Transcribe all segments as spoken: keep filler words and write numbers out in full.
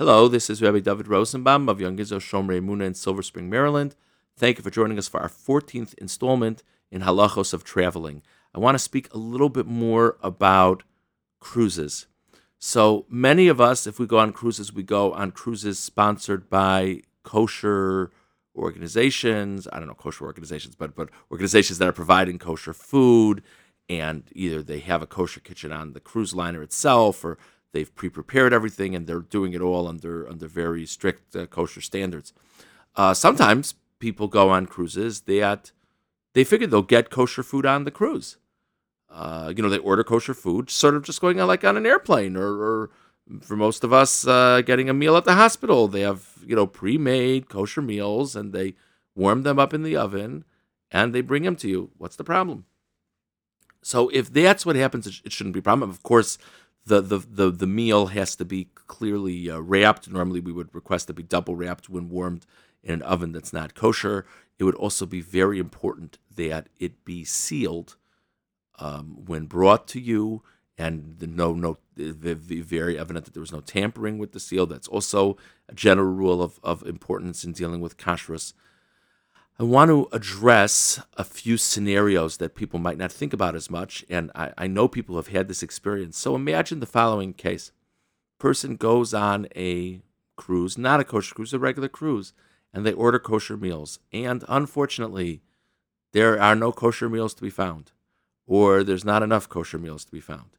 Hello, this is Rabbi David Rosenbaum of Young Israel Shomrei Emunah in Silver Spring, Maryland. Thank you for joining us for our fourteenth installment in Halachos of Traveling. I want to speak a little bit more about cruises. So many of us, if we go on cruises, we go on cruises sponsored by kosher organizations. I don't know kosher organizations, but but organizations that are providing kosher food, and either they have a kosher kitchen on the cruise liner itself, or they've pre-prepared everything, and they're doing it all under under very strict uh, kosher standards. Uh, sometimes people go on cruises that they figure they'll get kosher food on the cruise. Uh, you know, they order kosher food, sort of just going on like on an airplane, or, or for most of us, uh, getting a meal at the hospital. They have, you know, pre-made kosher meals, and they warm them up in the oven, and they bring them to you. What's the problem? So if that's what happens, it, sh- it shouldn't be a problem. Of course, the the the, the meal has to be clearly uh, wrapped. Normally, we would request it be double wrapped when warmed in an oven that's not kosher. It would also be very important that it be sealed um, when brought to you, and the no no the, the very evident that there was no tampering with the seal. That's also a general rule of, of importance in dealing with kashrus. I want to address a few scenarios that people might not think about as much, and I, I know people have had this experience. So imagine the following case. Person goes on a cruise, not a kosher cruise, a regular cruise, and they order kosher meals. And unfortunately, there are no kosher meals to be found, or there's not enough kosher meals to be found.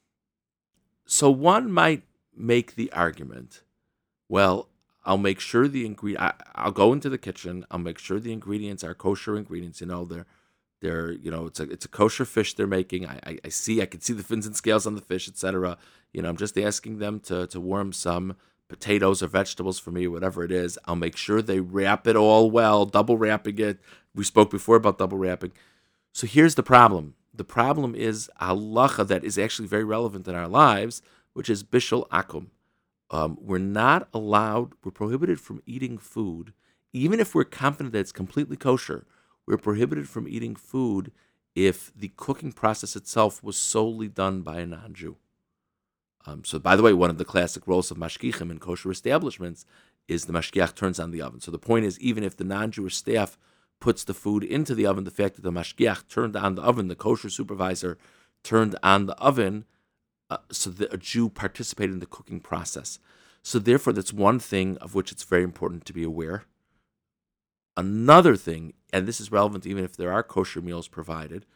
So one might make the argument, well, I'll make sure the ingredient. I'll go into the kitchen. I'll make sure the ingredients are kosher ingredients. You know, they're, they're, you know, it's a, it's a kosher fish they're making. I, I, I see, I can see the fins and scales on the fish, et cetera. You know, I'm just asking them to, to warm some potatoes or vegetables for me, whatever it is. I'll make sure they wrap it all well, double wrapping it. We spoke before about double wrapping. So here's the problem. The problem is halacha that is actually very relevant in our lives, which is bishul akum. Um, we're not allowed, we're prohibited from eating food, even if we're confident that it's completely kosher. We're prohibited from eating food if the cooking process itself was solely done by a non-Jew. Um, so, by the way, one of the classic roles of mashgichim in kosher establishments is the mashgiach turns on the oven. So the point is, even if the non-Jewish staff puts the food into the oven, the fact that the mashgiach turned on the oven, the kosher supervisor turned on the oven, Uh, so that a Jew participated in the cooking process. So therefore, that's one thing of which it's very important to be aware. Another thing, and this is relevant even if there are kosher meals provided,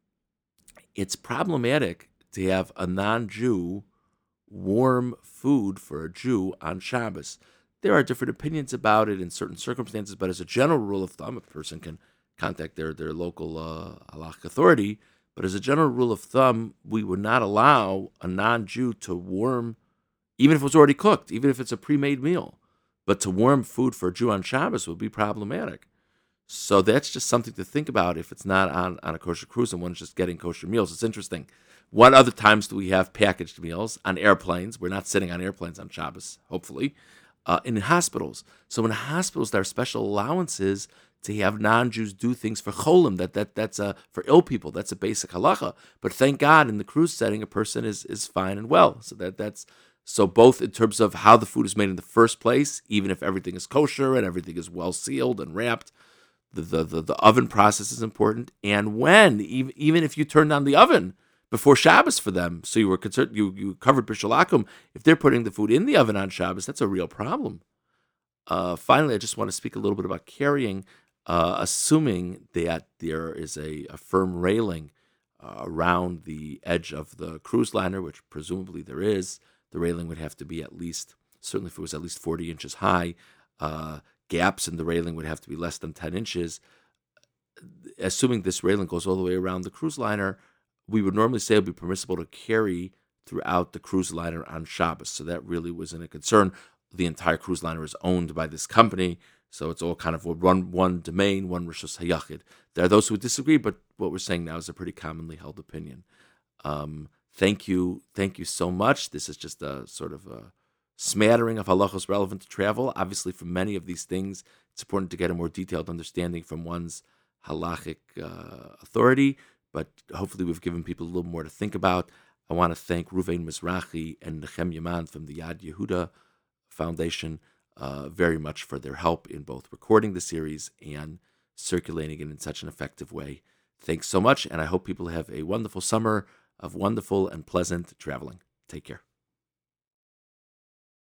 it's problematic to have a non-Jew warm food for a Jew on Shabbos. There are different opinions about it in certain circumstances, but as a general rule of thumb, a person can contact their, their local uh, halakha authority. But as a general rule of thumb, we would not allow a non-Jew to warm, even if it was already cooked, even if it's a pre-made meal. But to warm food for a Jew on Shabbos would be problematic. So that's just something to think about if it's not on, on a kosher cruise and one's just getting kosher meals. It's interesting. What other times do we have packaged meals? On airplanes. We're not sitting on airplanes on Shabbos, hopefully. Uh, in hospitals. So in hospitals, there are special allowances to have non-Jews do things for cholim, that that that's a for ill people. That's a basic halacha. But thank God, in the cruise setting, a person is is fine and well. So that that's so both in terms of how the food is made in the first place, even if everything is kosher and everything is well sealed and wrapped, the the the, the oven process is important. And when even even if you turned on the oven before Shabbos for them, so you were concerned, you you covered bishul akum. If they're putting the food in the oven on Shabbos, that's a real problem. Uh, finally, I just want to speak a little bit about carrying. Uh, assuming that there is a, a firm railing uh, around the edge of the cruise liner, which presumably there is, the railing would have to be at least, certainly if it was at least forty inches high, uh, gaps in the railing would have to be less than ten inches. Assuming this railing goes all the way around the cruise liner, we would normally say it would be permissible to carry throughout the cruise liner on Shabbos. So that really wasn't a concern. The entire cruise liner is owned by this company, so it's all kind of one one domain, one rishus hayachid. There are those who disagree, but what we're saying now is a pretty commonly held opinion. Um, thank you, thank you so much. This is just a sort of a smattering of halachos relevant to travel. Obviously, for many of these things, it's important to get a more detailed understanding from one's halachic uh, authority, but hopefully we've given people a little more to think about. I want to thank Ruvain Mizrahi and Nechem Yaman from the Yad Yehuda Foundation uh, very much for their help in both recording the series and circulating it in such an effective way. Thanks so much, and I hope people have a wonderful summer of wonderful and pleasant traveling. Take care.